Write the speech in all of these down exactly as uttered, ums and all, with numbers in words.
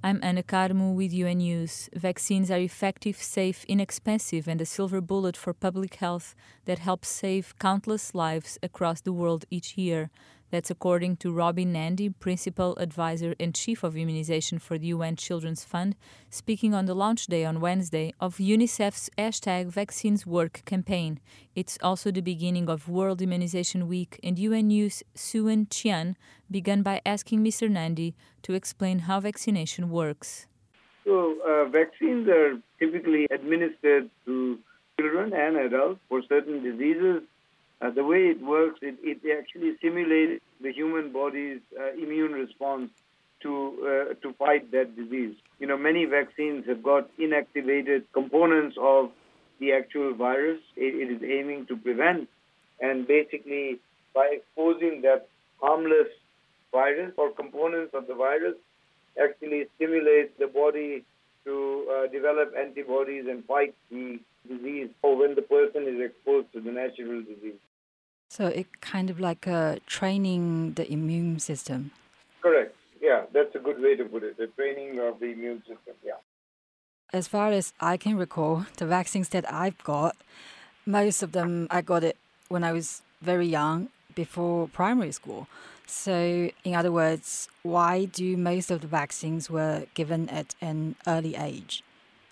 I'm Ana Carmo with U N News. Vaccines are effective, safe, inexpensive, and a silver bullet for public health that helps save countless lives across the world each year. That's according to Robin Nandy, Principal Advisor and Chief of Immunization for the U N Children's Fund, speaking on the launch day on Wednesday of UNICEF's hashtag Vaccines Work campaign. It's also the beginning of World Immunization Week, and U N News' Suen Chian began by asking Mister Nandy to explain how vaccination works. So, uh, vaccines are typically administered to children and adults for certain diseases. Uh, the way it works, it, it actually simulates the human body's uh, immune response to uh, to fight that disease. You know, many vaccines have got inactivated components of the actual virus it, it is aiming to prevent, and basically by exposing that harmless virus or components of the virus, actually stimulates the body to uh, develop antibodies and fight the disease or when the person is exposed to the natural disease. So it kind of like uh, training the immune system. Correct. Yeah, that's a good way to put it. The training of the immune system, yeah. As far as I can recall, the vaccines that I've got, most of them, I got it when I was very young, before primary school. So, in other words, why do most of the vaccines were given at an early age?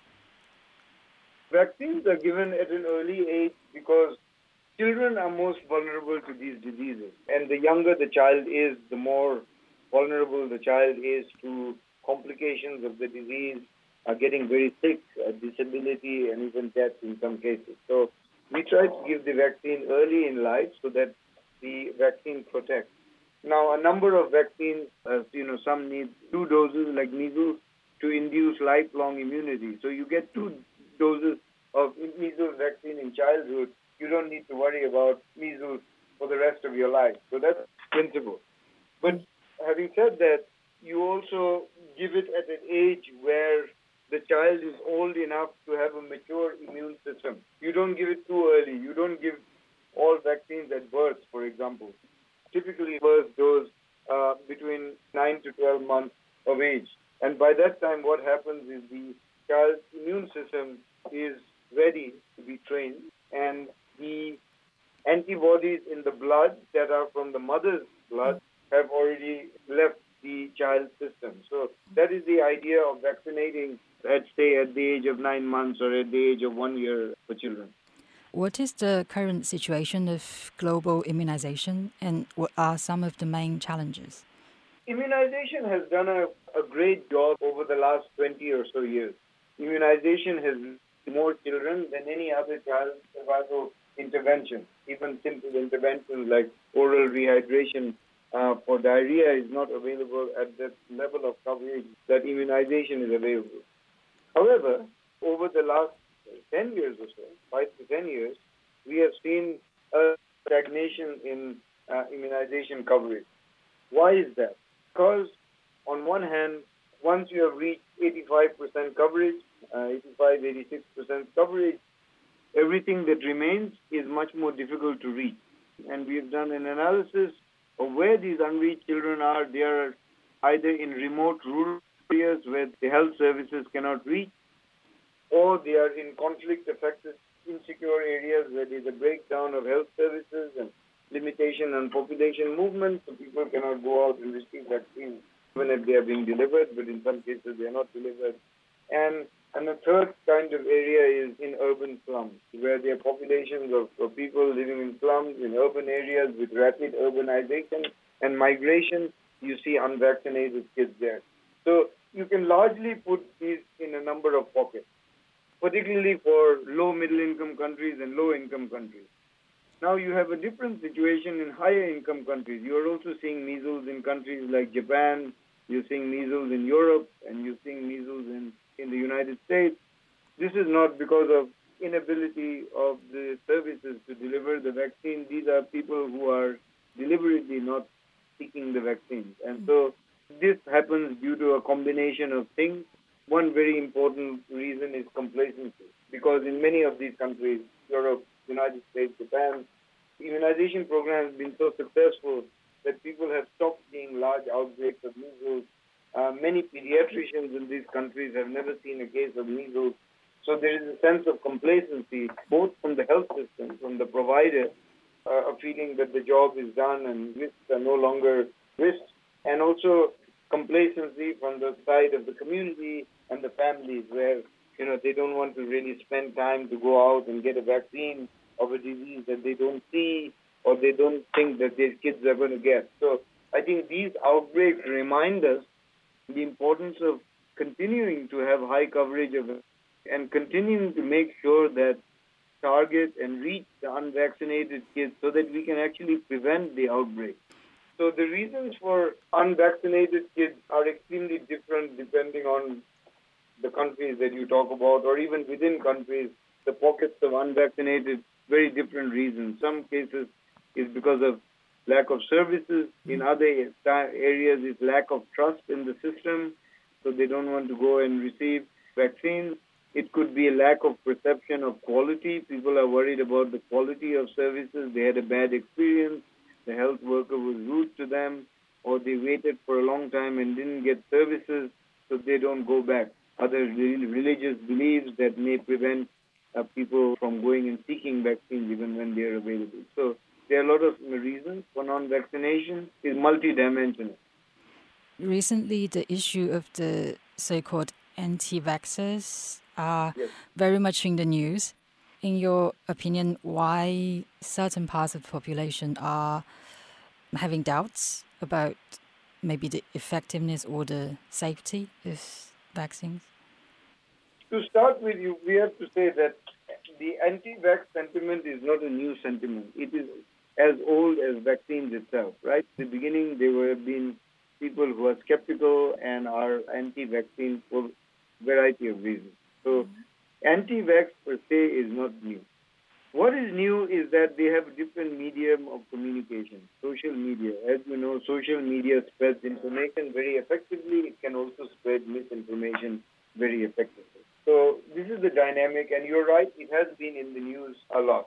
Vaccines are given at an early age because children are most vulnerable to these diseases. And the younger the child is, the more vulnerable the child is to complications of the disease, uh, getting very sick, uh, disability, and even death in some cases. So we try to give the vaccine early in life so that the vaccine protects. Now, a number of vaccines, uh, you know, some need two doses like measles to induce lifelong immunity. So you get two doses of measles vaccine in childhood. You don't need to worry about measles for the rest of your life. So that's principle. But having said that, you also give it at an age where the child is old enough to have a mature immune system. You don't give it too early. You don't give all vaccines at birth, for example. Typically, first dose uh, between nine to twelve months of age. And by that time, what happens is the child's immune system is ready to be trained, and the antibodies in the blood that are from the mother's blood have already left the child's system. So that is the idea of vaccinating at, say, at the age of nine months or at the age of one year for children. What is the current situation of global immunization, and what are some of the main challenges? Immunization has done a, a great job over the last twenty or so years. Immunization has more children than any other child survival intervention. Even simple interventions like oral rehydration uh, for diarrhea is not available at the level of coverage that immunization is available. However, over the last ten years or so, five to ten years, we have seen a stagnation in uh, immunization coverage. Why is that? Because on one hand, once you have reached eighty-five percent coverage, uh, eighty-five, eighty-six percent coverage, everything that remains is much more difficult to reach. And we have done an analysis of where these unreached children are. They are either in remote rural areas where the health services cannot reach, or they are in conflict-affected, insecure areas where there is a breakdown of health services and limitation on population movement, so people cannot go out and receive vaccines even if they are being delivered, but in some cases they are not delivered. And and the third kind of area is in urban slums, where there are populations of, of people living in slums, in urban areas with rapid urbanization and migration. You see unvaccinated kids there. So you can largely put these in a number of pockets, particularly for low middle-income countries and low-income countries. Now you have a different situation in higher-income countries. You are also seeing measles in countries like Japan. You're seeing measles in Europe, and you're seeing measles in, in the United States. This is not because of inability of the services to deliver the vaccine. These are people who are deliberately not seeking the vaccines. And so this happens due to a combination of things. One very important reason is complacency, because in many of these countries, Europe, United States, Japan, the immunization program has been so successful that people have stopped seeing large outbreaks of measles Uh, many pediatricians in these countries have never seen a case of measles. So there is a sense of complacency, both from the health system, from the provider, uh, a feeling that the job is done and risks are no longer risks, and also complacency from the side of the community and the families where, you know, they don't want to really spend time to go out and get a vaccine of a disease that they don't see or they don't think that their kids are going to get. So I think these outbreaks remind us the importance of continuing to have high coverage of it and continuing to make sure that target and reach the unvaccinated kids so that we can actually prevent the outbreak. So the reasons for unvaccinated kids are extremely different depending on the countries that you talk about, or even within countries, the pockets of unvaccinated, very different reasons. Some cases is because of lack of services. In other areas, it's lack of trust in the system, so they don't want to go and receive vaccines. It could be a lack of perception of quality. People are worried about the quality of services. They had a bad experience. The health worker was rude to them, or they waited for a long time and didn't get services, so they don't go back. Other religious beliefs that may prevent uh, people from going and seeking vaccines even when they are available. So there are a lot of reasons for non-vaccination. It's multidimensional. Recently, the issue of the so-called anti-vaxxers are Yes. very much in the news. In your opinion, why certain parts of the population are having doubts about maybe the effectiveness or the safety of vaccines? To start with, you, we have to say that the anti-vax sentiment is not a new sentiment. It is as old as vaccines itself, right? In the beginning, there were been people who are skeptical and are anti-vaccine for a variety of reasons. So anti-vax per se is not new. What is new is that they have a different medium of communication, social media. As you know, social media spreads information very effectively. It can also spread misinformation very effectively. So this is the dynamic, and you're right, it has been in the news a lot.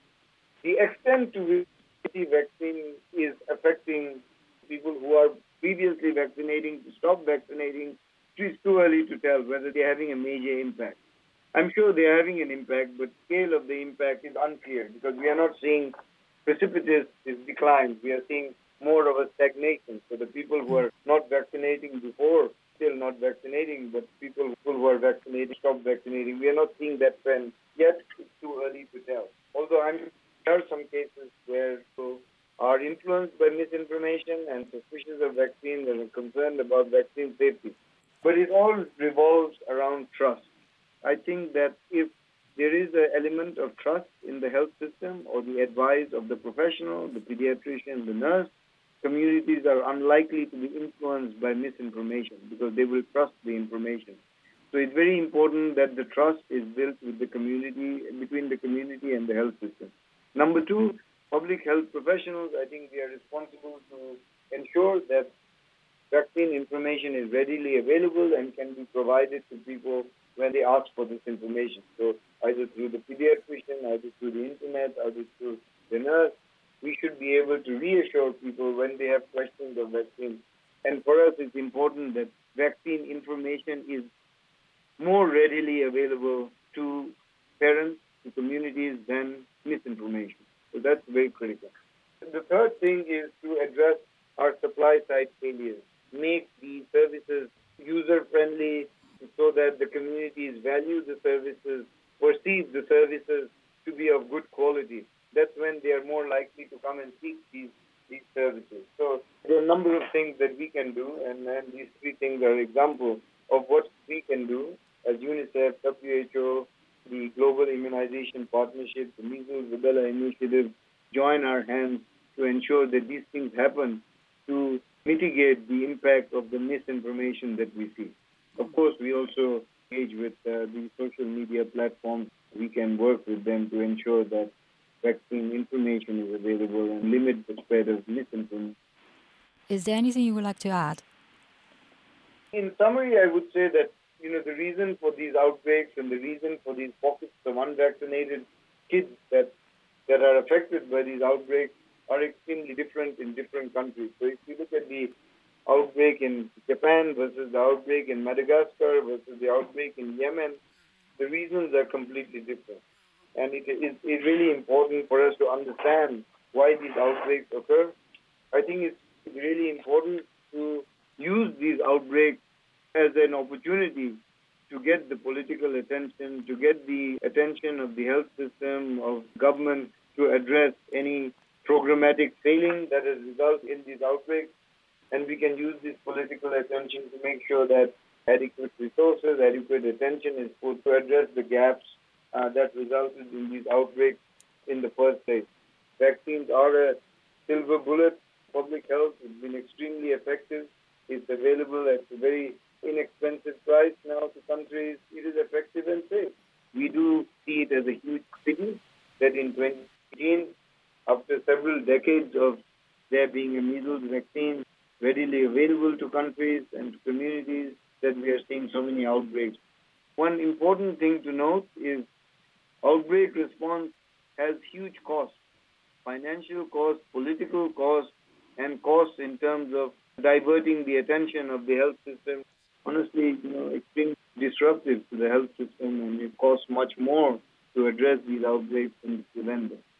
The extent to which the vaccine is affecting people who are previously vaccinating to stop vaccinating, it is too early to tell whether they're having a major impact. I'm sure they're having an impact, but scale of the impact is unclear because we are not seeing precipitous declines. We are seeing more of a stagnation. So the people who are not vaccinating before, still not vaccinating, but people who are vaccinating, stop vaccinating. We are not seeing that trend yet. It's too early to tell. Although I'm, there are some cases where people are influenced by misinformation and suspicious of vaccines and are concerned about vaccine safety. But it all revolves around trust. I think that if there is an element of trust in the health system or the advice of the professional, the pediatrician, the nurse, communities are unlikely to be influenced by misinformation because they will trust the information. So it's very important that the trust is built with the community, between the community and the health system. Number two, public health professionals, I think they are responsible to ensure that vaccine information is readily available and can be provided to people when they ask for this information. So either through the pediatrician, either through the internet, either through the nurse, we should be able to reassure people when they have questions of vaccine. And for us, it's important that vaccine information is more readily available to parents, to communities than misinformation. So that's very critical. The third thing is to address our supply side failures, make the services user-friendly so that the communities value the services, perceive the services to be of good quality. That's when they are more likely to come and seek these, these services. So there are a number of things that we can do, and, and these three things are examples of what we can do as UNICEF, W H O, the Global Immunization Partnership, the Measles Rubella Initiative, join our hands to ensure that these things happen to mitigate the impact of the misinformation that we see. Of course, we also engage with uh, the social media platforms. We can work with them to ensure that vaccine information is available and limit the spread of misinformation. Is there anything you would like to add? In summary, I would say that, you know, the reason for these outbreaks and the reason for these pockets of unvaccinated kids that that are affected by these outbreaks are extremely different in different countries. So if you look at the outbreak in Japan versus the outbreak in Madagascar versus the outbreak in Yemen, the reasons are completely different. And it is it's really important for us to understand why these outbreaks occur. I think it's really important to use these outbreaks as an opportunity to get the political attention, to get the attention of the health system, of government, to address any programmatic failing that has resulted in these outbreaks. And we can use this political attention to make sure that adequate resources, adequate attention is put to address the gaps uh, that resulted in these outbreaks in the first place. Vaccines are a silver bullet. Public health has been extremely effective. It's available at a very inexpensive price now to countries. It is effective and safe. We do see it as a huge pity that in twenty eighteen, after several decades of there being a measles vaccine readily available to countries and to communities, that we are seeing so many outbreaks. One important thing to note is outbreak response has huge costs, financial costs, political costs, and costs in terms of diverting the attention of the health system. Honestly, you know, extremely disruptive to the health system, and it costs much more to address these outbreaks and prevent them.